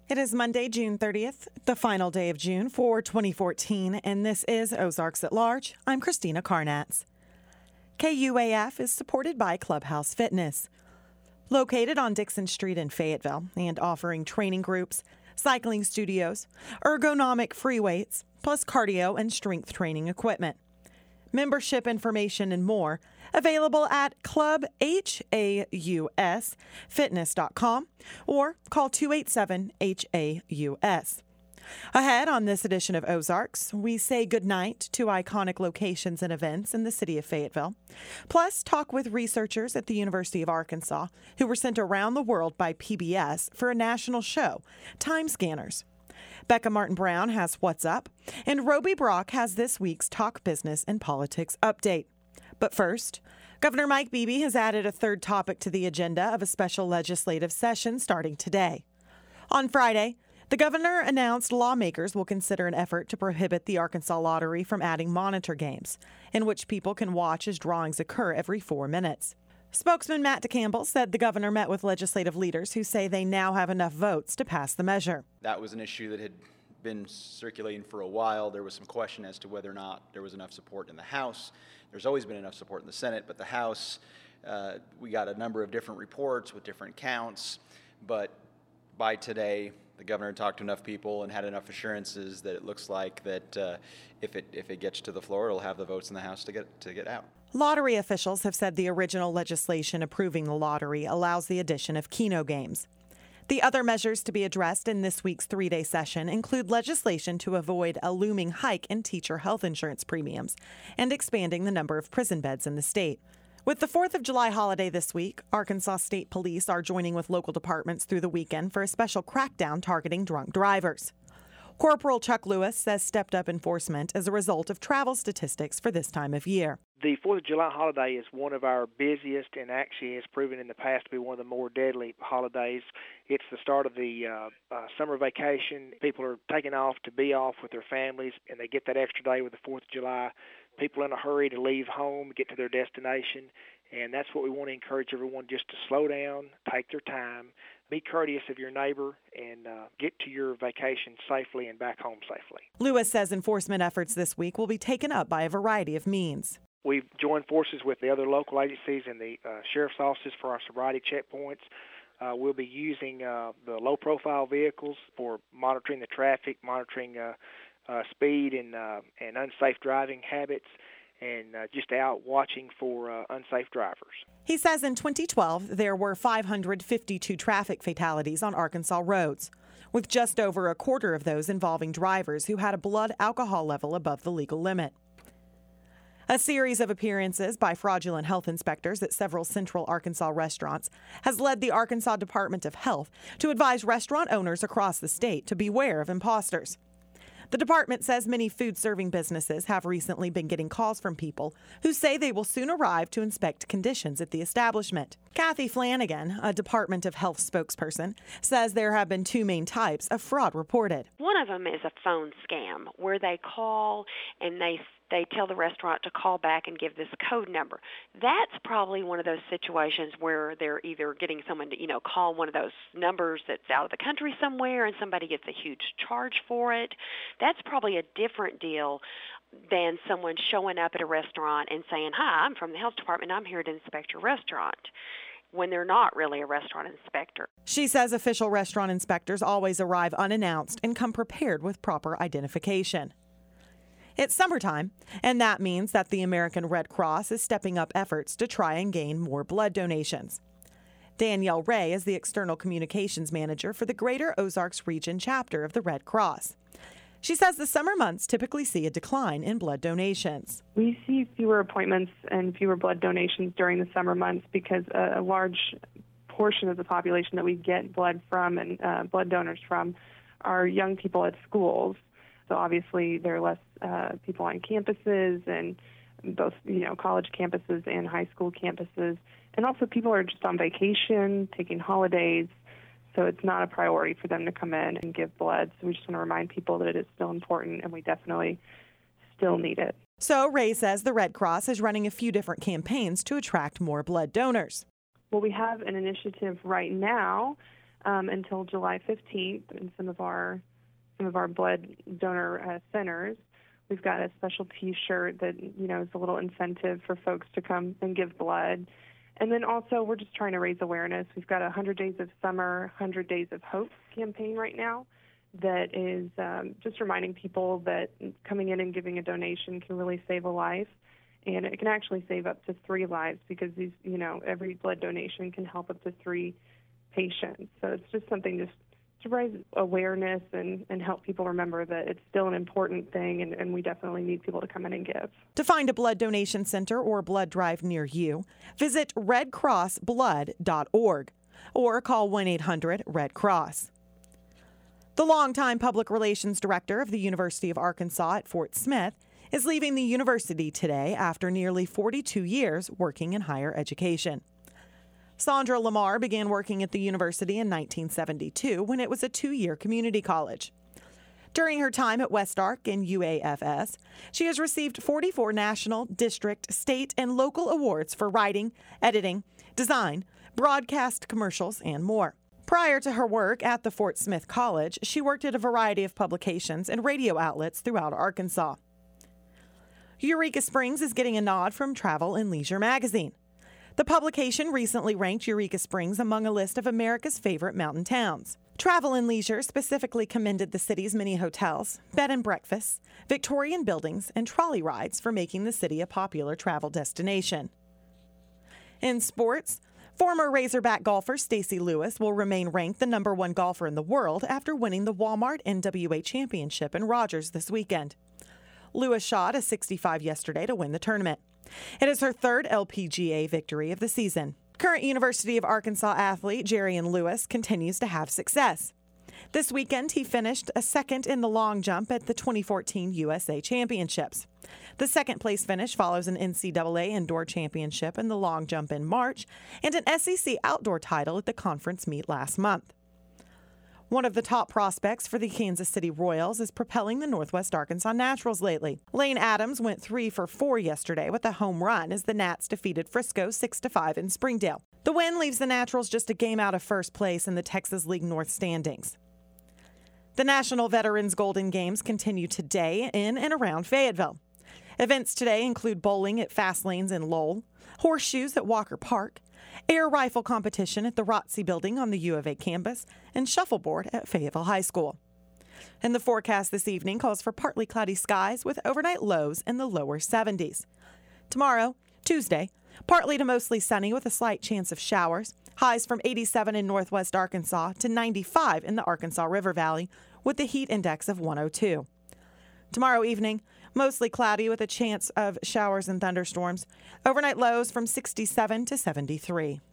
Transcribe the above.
It is Monday, June 30th, the final day of June for 2014, and this is Ozarks at Large. I'm Christina Carnatz. KUAF is supported by Clubhouse Fitness, located on Dixon Street in Fayetteville and offering training groups, cycling studios, ergonomic free weights, plus cardio and strength training equipment. Membership information and more available at clubhausfitness.com or call 287-HAUS. Ahead on this edition of Ozarks, we say goodnight to iconic locations and events in the city of Fayetteville, plus talk with researchers at the University of Arkansas who were sent around the world by PBS for a national show, Time Scanners. Becca Martin-Brown has What's Up, and Roby Brock has this week's Talk Business and Politics update. But first, Governor Mike Beebe has added a third topic to the agenda of a special legislative session starting today. On Friday, the governor announced lawmakers will consider an effort to prohibit the Arkansas Lottery from adding monitor games, in which people can watch as drawings occur every 4 minutes. Spokesman Matt DeCampbell said the governor met with legislative leaders who say they now have enough votes to pass the measure. That was an issue that had been circulating for a while. There was some question as to whether or not there was enough support in the House. There's always been enough support in the Senate, but the House, we got a number of different reports with different counts. But by today, the governor talked to enough people and had enough assurances that it looks like that if it gets to the floor, it'll have the votes in the House to get out. Lottery officials have said the original legislation approving the lottery allows the addition of Keno games. The other measures to be addressed in this week's three-day session include legislation to avoid a looming hike in teacher health insurance premiums and expanding the number of prison beds in the state. With the 4th of July holiday this week, Arkansas State Police are joining with local departments through the weekend for a special crackdown targeting drunk drivers. Corporal Chuck Lewis says stepped-up enforcement as a result of travel statistics for this time of year. The 4th of July holiday is one of our busiest and actually has proven in the past to be one of the more deadly holidays. It's the start of the summer vacation. People are taking off to be off with their families, and they get that extra day with the 4th of July. People in a hurry to leave home, get to their destination, and that's what we want to encourage everyone just to slow down, take their time, be courteous of your neighbor, and get to your vacation safely and back home safely. Lewis says enforcement efforts this week will be taken up by a variety of means. We've joined forces with the other local agencies and the sheriff's offices for our sobriety checkpoints. We'll be using the low-profile vehicles for monitoring the traffic, monitoring speed and unsafe driving habits, and just out watching for unsafe drivers. He says in 2012, there were 552 traffic fatalities on Arkansas roads, with just over a quarter of those involving drivers who had a blood alcohol level above the legal limit. A series of appearances by fraudulent health inspectors at several central Arkansas restaurants has led the Arkansas Department of Health to advise restaurant owners across the state to beware of imposters. The department says many food-serving businesses have recently been getting calls from people who say they will soon arrive to inspect conditions at the establishment. Kathy Flanagan, a Department of Health spokesperson, says there have been two main types of fraud reported. One of them is a phone scam where they call and they tell the restaurant to call back and give this code number. That's probably one of those situations where they're either getting someone to, call one of those numbers that's out of the country somewhere and somebody gets a huge charge for it. That's probably a different deal than someone showing up at a restaurant and saying, "Hi, I'm from the health department. I'm here to inspect your restaurant," when they're not really a restaurant inspector. She says official restaurant inspectors always arrive unannounced and come prepared with proper identification. It's summertime, and that means that the American Red Cross is stepping up efforts to try and gain more blood donations. Danielle Ray is the External Communications Manager for the Greater Ozarks Region chapter of the Red Cross. She says the summer months typically see a decline in blood donations. We see fewer appointments and fewer blood donations during the summer months because a large portion of the population that we get blood from and blood donors from are young people at schools. So obviously there are less people on campuses, and both college campuses and high school campuses. And also people are just on vacation, taking holidays. So it's not a priority for them to come in and give blood. So we just want to remind people that it is still important, and we definitely still need it. So Ray says the Red Cross is running a few different campaigns to attract more blood donors. Well, we have an initiative right now until July 15th in some of our blood donor centers. We've got a special T-shirt that, is a little incentive for folks to come and give blood. And then also we're just trying to raise awareness. We've got a 100 Days of Summer, 100 Days of Hope campaign right now that is just reminding people that coming in and giving a donation can really save a life. And it can actually save up to 3 lives because these, every blood donation can help up to 3 patients. So it's just something just to raise awareness and help people remember that it's still an important thing, and we definitely need people to come in and give. To find a blood donation center or blood drive near you, visit redcrossblood.org or call 1-800-RED-CROSS. The longtime public relations director of the University of Arkansas at Fort Smith is leaving the university today after nearly 42 years working in higher education. Sandra Lamar began working at the university in 1972 when it was a 2-year community college. During her time at West Ark and UAFS, she has received 44 national, district, state, and local awards for writing, editing, design, broadcast commercials, and more. Prior to her work at the Fort Smith College, she worked at a variety of publications and radio outlets throughout Arkansas. Eureka Springs is getting a nod from Travel and Leisure magazine. The publication recently ranked Eureka Springs among a list of America's favorite mountain towns. Travel and Leisure specifically commended the city's many hotels, bed and breakfasts, Victorian buildings, and trolley rides for making the city a popular travel destination. In sports, former Razorback golfer Stacy Lewis will remain ranked the #1 golfer in the world after winning the Walmart NWA Championship in Rogers this weekend. Lewis shot a 65 yesterday to win the tournament. It is her 3rd LPGA victory of the season. Current University of Arkansas athlete Jerian Lewis continues to have success. This weekend, he finished a 2nd in the long jump at the 2014 USA Championships. The 2nd-place finish follows an NCAA indoor championship in the long jump in March and an SEC outdoor title at the conference meet last month. One of the top prospects for the Kansas City Royals is propelling the Northwest Arkansas Naturals lately. Lane Adams went 3 for 4 yesterday with a home run as the Nats defeated Frisco 6-5 in Springdale. The win leaves the Naturals just a game out of first place in the Texas League North standings. The National Veterans Golden Games continue today in and around Fayetteville. Events today include bowling at Fast Lanes in Lowell, horseshoes at Walker Park, air rifle competition at the ROTC building on the U of A campus, and shuffleboard at Fayetteville High School. And the forecast this evening calls for partly cloudy skies with overnight lows in the lower 70s. Tomorrow, Tuesday, partly to mostly sunny with a slight chance of showers, highs from 87 in northwest Arkansas to 95 in the Arkansas River Valley with the heat index of 102. Tomorrow evening, mostly cloudy with a chance of showers and thunderstorms. Overnight lows from 67 to 73.